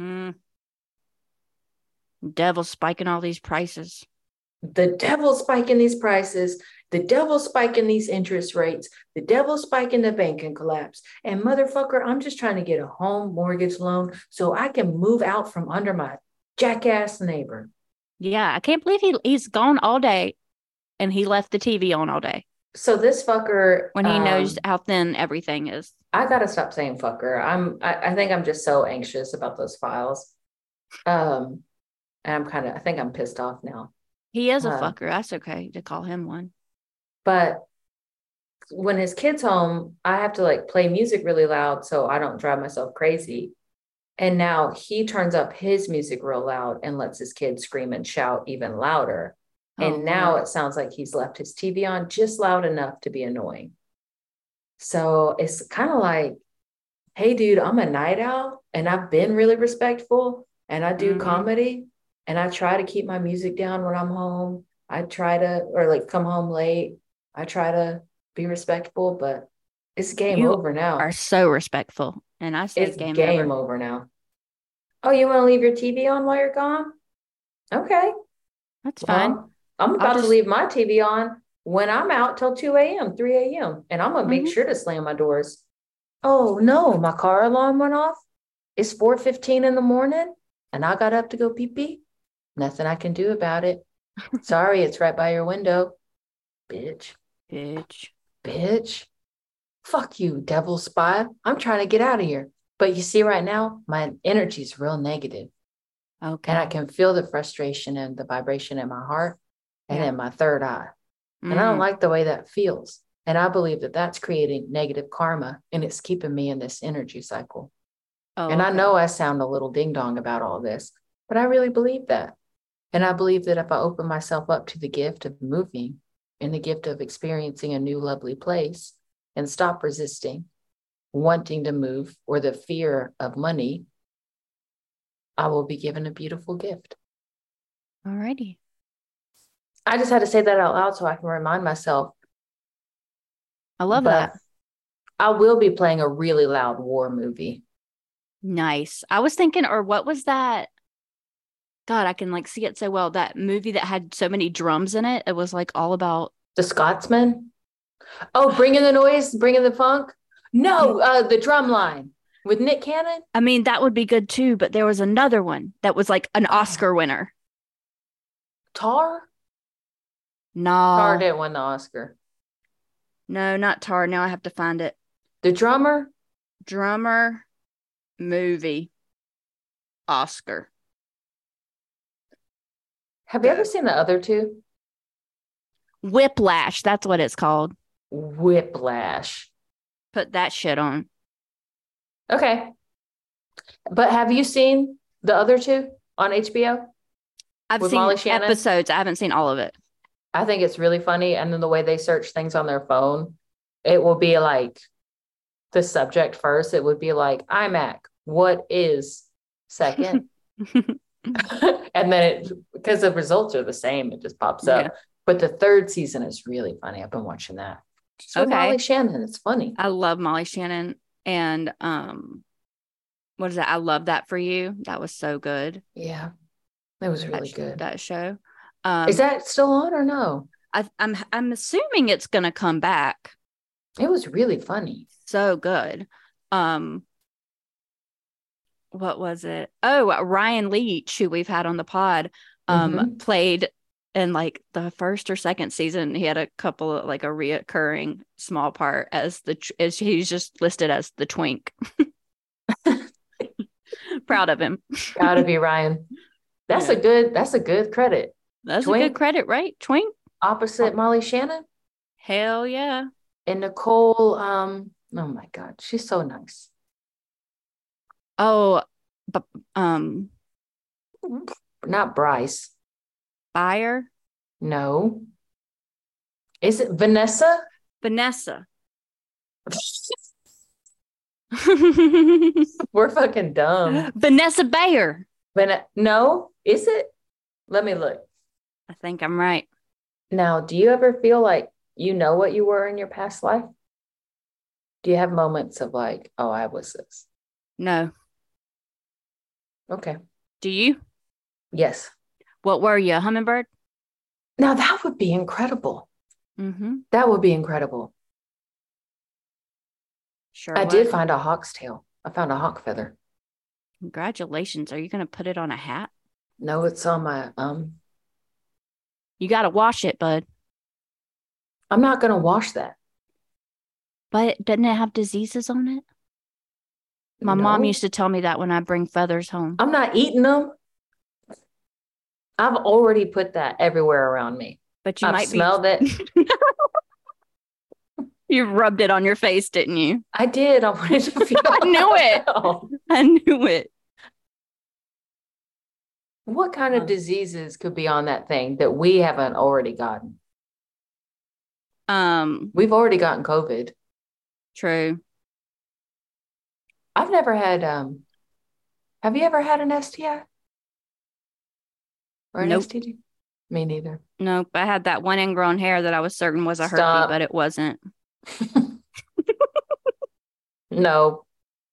Devil's spiking all these prices. The devil's spiking these prices. The devil's spiking these interest rates. The devil's spiking the banking collapse. And motherfucker, I'm just trying to get a home mortgage loan so I can move out from under my jackass neighbor. Yeah, I can't believe he's gone all day and he left the TV on all day. So this fucker, when he knows how thin everything is. I gotta stop saying fucker. I think I'm just so anxious about those files. And I think I'm pissed off now. He is a fucker. That's okay to call him one. But when his kid's home, I have to like play music really loud so I don't drive myself crazy. And now he turns up his music real loud and lets his kid scream and shout even louder. And now it sounds like he's left his TV on just loud enough to be annoying. So it's kind of like, hey, dude, I'm a night owl and I've been really respectful and I do comedy and I try to keep my music down when I'm home. I try to, or like come home late. I try to be respectful, but it's game over now. You are so respectful. And I say it's game over now. Oh, you want to leave your TV on while you're gone? Okay. That's fine. I'm about to leave my TV on when I'm out till 2 a.m., 3 a.m. And I'm going to make sure to slam my doors. Oh, no, my car alarm went off. It's 4:15 in the morning and I got up to go pee-pee. Nothing I can do about it. Sorry, it's right by your window. Bitch. Fuck you, devil spy. I'm trying to get out of here. But you see right now, my energy is real negative. Okay. And I can feel the frustration and the vibration in my heart and in my third eye. And I don't like the way that feels. And I believe that that's creating negative karma and it's keeping me in this energy cycle. And I know I sound a little ding dong about all this, but I really believe that. And I believe that if I open myself up to the gift of moving and the gift of experiencing a new lovely place and stop resisting wanting to move or the fear of money, I will be given a beautiful gift. All righty. I just had to say that out loud so I can remind myself. I love that. I will be playing a really loud war movie. Nice. I was thinking, or what was that? God, I can like see it so well. That movie that had so many drums in it. It was like all about The Scotsman. Oh, Bringing the Noise, Bringing the Funk. No, The Drumline with Nick Cannon. I mean, that would be good too. But there was another one that was like an Oscar winner. Tar? No. Tar didn't win the Oscar. No, not Tar. Now I have to find it. The Drummer? Drummer movie Oscar. Have you ever seen the other two? Whiplash. That's what it's called. Whiplash. Put that shit on. Okay. But have you seen the other two on HBO? I've seen episodes. I haven't seen all of it. I think it's really funny. And then the way they search things on their phone, it will be like the subject first. It would be like iMac. What is second? And then because the results are the same, it just pops up. But the third season is really funny. I've been watching that. So Molly Shannon, it's funny. I love Molly Shannon. And what is that? I Love That For You. That was so good. Yeah. It was really good. That show. Is that still on or no? I'm assuming it's gonna come back. It was really funny. So good. What was it? Oh, Ryan Leach, who we've had on the pod, played in like the first or second season. He had a couple of like a reoccurring small part as he's just listed as the twink. Proud of him. Proud of you, Ryan. That's a good credit. That's Twink, a good credit, right? Twink. opposite Molly Shannon Hell yeah. and Nicole. Oh my God, she's so nice. Oh, but Not Bryce. Fire. No. Is it Vanessa? Vanessa. We're fucking dumb. Vanessa Bayer. No, is it? Let me look. I think I'm right. Now, do you ever feel like you know what you were in your past life? Do you have moments of like, oh, I was this? No. Okay. Do you? Yes. What were you? A hummingbird? Now that would be incredible. Mm-hmm. That would be incredible. Sure. I did find a hawk's tail. I found a hawk feather. Congratulations. Are you going to put it on a hat? No, it's on my You got to wash it, bud. I'm not gonna wash that. But doesn't it have diseases on it? My mom No. used to tell me that when I bring feathers home. I'm not eating them. I've already put that everywhere around me. But you I've might smelled it. You rubbed it on your face, didn't you? I did. I wanted to feel I knew it. well. I knew it. What kind of diseases could be on that thing that we haven't already gotten? We've already gotten COVID. True. I've never had have you ever had an STI? Or an Nope. STD? Me neither. Nope. I had that one ingrown hair that I was certain was a herpes, Stop. but it wasn't. No.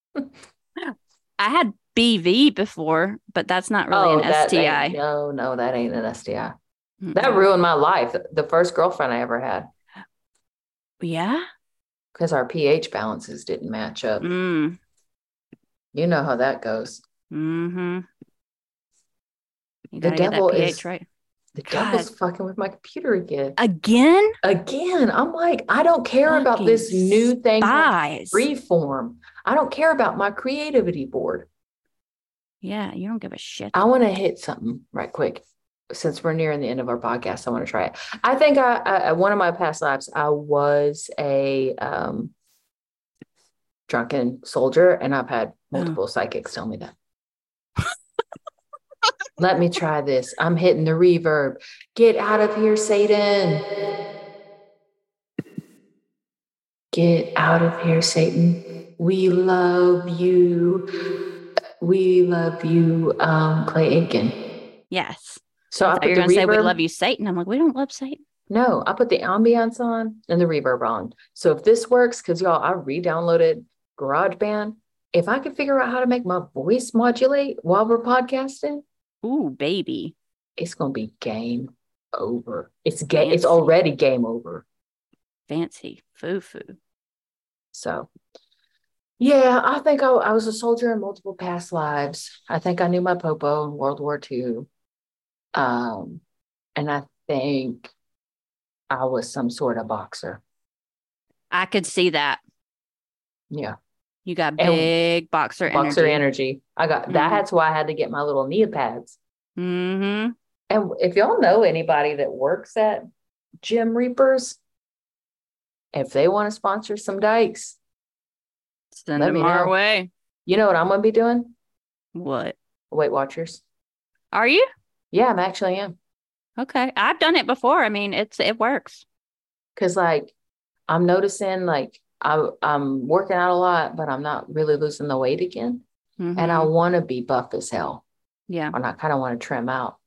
I had BV before, but that's not really an that STI. ain't, no, that ain't an STI. Mm-mm. That ruined my life. The first girlfriend I ever had, Yeah. because our pH balances didn't match up. Mm. You know how that goes. Mm-hmm. You The gotta get devil that pH is right. the God. devil's fucking with my computer again. Again? Again, I'm like, I don't care about this Fucking new thing called spies. Freeform. I don't care about my creativity board. Yeah, you don't give a shit. I want to hit something right quick. Since we're nearing the end of our podcast, I want to try it. I think I one of my past lives, I was a drunken soldier, and I've had multiple psychics tell me that. Let me try this. I'm hitting the reverb. Get out of here, Satan. Get out of here, Satan. We love you. We love you, Clay Aiken. Yes. So I I thought put you were the going to say we reverb. love you, Satan. I'm like, we don't love Satan. No, I put the ambiance on and the reverb on. So if this works, because y'all, I re-downloaded GarageBand. If I can figure out how to make my voice modulate while we're podcasting, Ooh, baby. it's gonna be game over. It's It's Fancy. already game over. Fancy. Foo-foo. So yeah, I think I was a soldier in multiple past lives. I think I knew my popo in World War II. And I think I was some sort of boxer. I could see that. Yeah. You got And big boxer Boxer energy. energy. I got Mhm. that's why I had to get my little knee pads. Mm-hmm. And if y'all know anybody that works at Gym Reapers, if they want to sponsor some dykes, Send Let them me our know. way. you know what I'm gonna be doing? What? Weight Watchers. Are you? Yeah, I'm actually am. Okay. I've done it before. I mean, it works. Because like I'm noticing like I'm working out a lot, but I'm not really losing the weight again. And I Mhm. want to be buff as hell. Yeah. And I kind of want to trim out.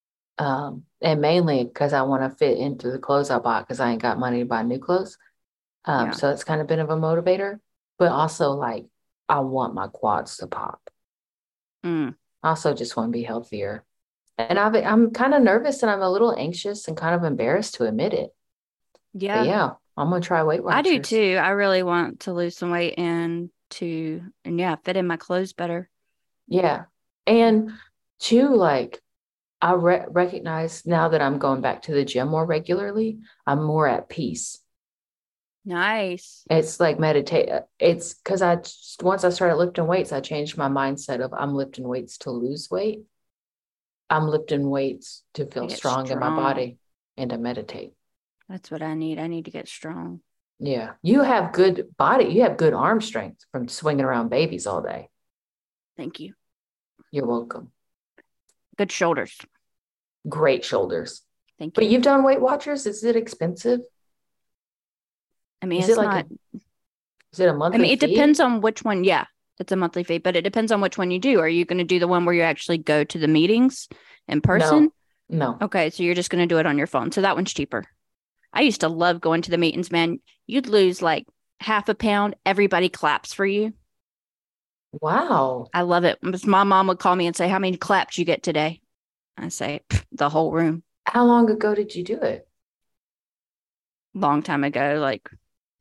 And mainly because I want to fit into the clothes I bought because I ain't got money to buy new clothes. Yeah. So it's kind of been of a motivator, but also like I want my quads to pop. Mm. I also just want to be healthier. And I'm kind of nervous and I'm a little anxious and kind of embarrassed to admit it. Yeah. But yeah, I'm gonna try Weight I Watchers. do too. I really want to lose some weight and fit in my clothes better. Yeah. And two, like I recognize now that I'm going back to the gym more regularly, I'm more at peace. Nice. It's like meditate. It's because once I started lifting weights, I changed my mindset of I'm lifting weights to lose weight. I'm lifting weights to feel get strong in my strong. body and to meditate. That's what I need. I need to get strong. Yeah. You have good body. You have good arm strength from swinging around babies all day. Thank you. You're welcome. Good shoulders. Great shoulders. Thank you. But you've done Weight Watchers. Is it expensive? I mean, Is it's it like not. Is it a monthly I mean, it fee? depends on which one. Yeah, it's a monthly fee, but it depends on which one you do. Are you going to do the one where you actually go to the meetings in person? No. Okay, so you're just going to do it on your phone. So that one's cheaper. I used to love going to the meetings, man. You'd lose like half a pound. Everybody claps for you. Wow. I love it. My mom would call me and say, how many claps you get today? I say, the whole room. How long ago did you do it? Long time ago, like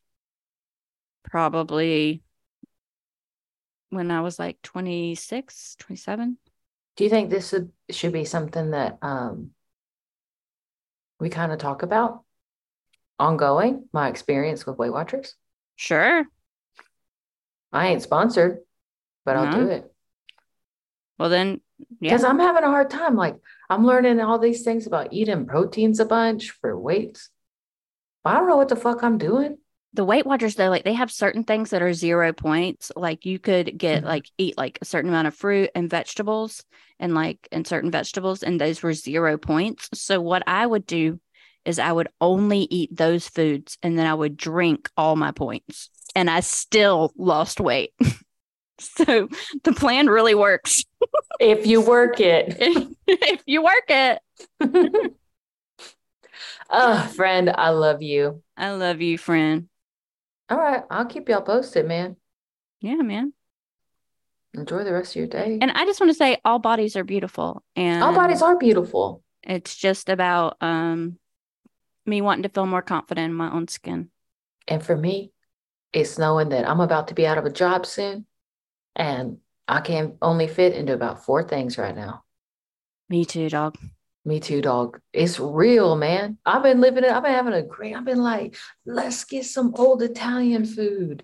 probably when I was like 26, 27. Do you think this should be something that we kind of talk about ongoing? My experience with Weight Watchers. Sure. I ain't sponsored, but I'll do No. it. Well, then, yeah. Because I'm having a hard time. Like, I'm learning all these things about eating proteins a bunch for weights. But I don't know what the fuck I'm doing. The Weight Watchers, though, like they have certain things that are 0 points. Like you could get eat like a certain amount of fruit and vegetables and certain vegetables, and those were 0 points. So what I would do is I would only eat those foods and then I would drink all my points. And I still lost weight. So the plan really works. If you work it. If you work it. Oh, friend, I love you. I love you, friend. All right. I'll keep y'all posted, man. Yeah, man. Enjoy the rest of your day. And I just want to say all bodies are beautiful. And all bodies are beautiful. It's just about me wanting to feel more confident in my own skin. And for me, it's knowing that I'm about to be out of a job soon. And I can only fit into about 4 things right now. Me too, dog. Me too, dog. It's real, man. I've been living it. I've been like, let's get some old Italian food.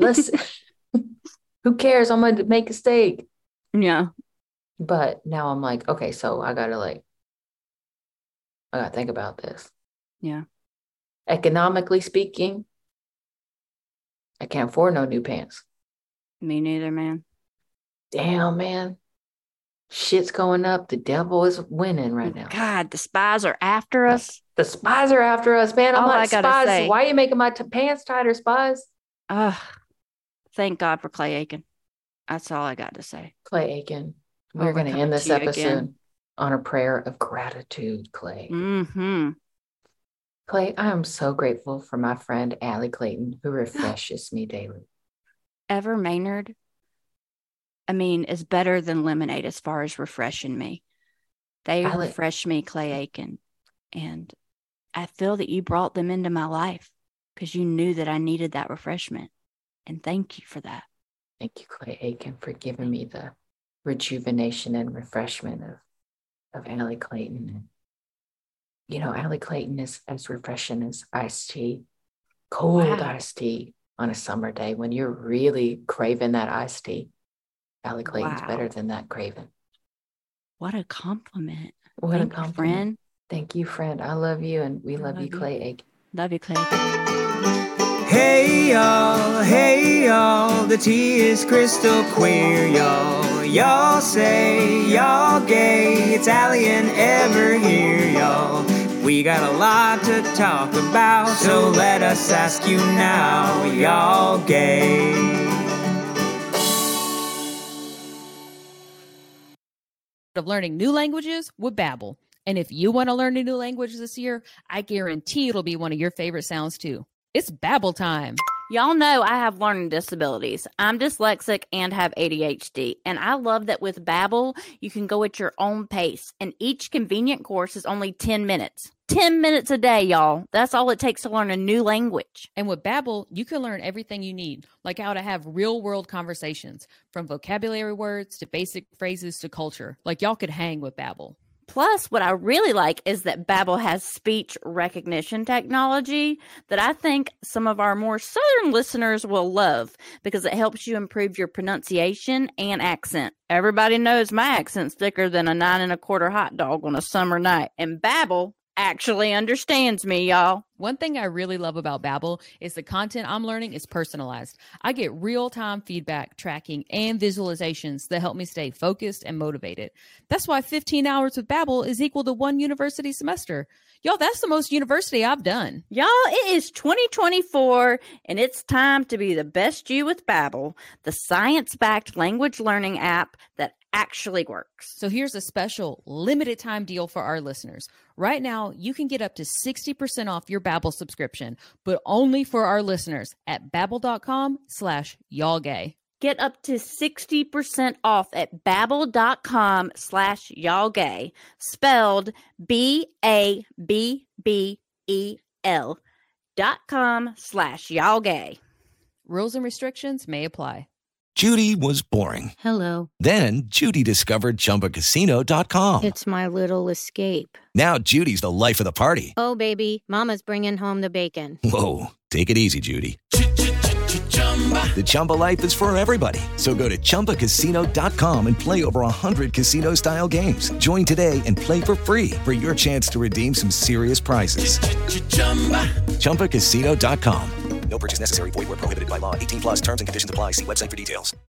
Who cares? I'm going to make a steak. Yeah. But now I'm like, okay, so I got to think about this. Yeah. Economically speaking, I can't afford no new pants. Me neither, man. Damn, man. Shit's going up. The devil is winning right now. God, the spies are after us. The spies are after us, man. I'm like, spies. Why are you making my pants tighter, spies? Thank God for Clay Aiken. That's all I got to say. Clay Aiken. We're going to end this episode on a prayer of gratitude, Clay. Mm-hmm. Clay, I am so grateful for my friend Allie Clayton, who refreshes me daily. Ever Maynard, I mean, is better than lemonade as far as refreshing me. They refresh me, Clay Aiken. And I feel that you brought them into my life because you knew that I needed that refreshment. And thank you for that. Thank you, Clay Aiken, for giving me the rejuvenation and refreshment of Allie Clayton. You know, Allie Clayton is as refreshing as iced tea, cold iced tea on a summer day when you're really craving that iced tea. Allie Clayton's better than that craving. What a compliment. What a compliment. Friend. Thank you, friend. I love you, and we love you, Clay Aiken. Love you, Clay Aiken. Hey y'all, the tea is crystal clear, y'all. Y'all say y'all gay, it's Allie and Ever here, y'all. We got a lot to talk about, so let us ask you now, y'all gay? Of learning new languages with Babbel. And if you want to learn a new language this year, I guarantee it'll be one of your favorite sounds too. It's Babbel time. Y'all know I have learning disabilities. I'm dyslexic and have ADHD. And I love that with Babbel, you can go at your own pace. And each convenient course is only 10 minutes. 10 minutes a day, y'all. That's all it takes to learn a new language. And with Babbel, you can learn everything you need, like how to have real-world conversations, from vocabulary words to basic phrases to culture. Like y'all could hang with Babbel. Plus, what I really like is that Babbel has speech recognition technology that I think some of our more Southern listeners will love because it helps you improve your pronunciation and accent. Everybody knows my accent's thicker than a 9 1/4 hot dog on a summer night, and Babbel actually understands me, y'all. One thing I really love about Babbel is the content I'm learning is personalized. I get real-time feedback, tracking, and visualizations that help me stay focused and motivated. That's why 15 hours with Babbel is equal to 1 university semester. Y'all, that's the most university I've done. Y'all, it is 2024, and it's time to be the best you with Babbel, the science-backed language learning app that actually works. So here's a special limited time deal for our listeners. Right now, you can get up to 60% off your Babbel subscription, but only for our listeners at babbel.com/y'allgay. Get up to 60% off at babbel.com/y'allgay, spelled BABBEL.com/y'allgay. Rules and restrictions may apply. Judy was boring. Hello. Then Judy discovered ChumbaCasino.com. It's my little escape. Now Judy's the life of the party. Oh, baby, mama's bringing home the bacon. Whoa, take it easy, Judy. The Chumba life is for everybody. So go to ChumbaCasino.com and play over 100 casino-style games. Join today and play for free for your chance to redeem some serious prizes. ChumbaCasino.com. No purchase necessary. Void where prohibited by law. 18+ terms and conditions apply. See website for details.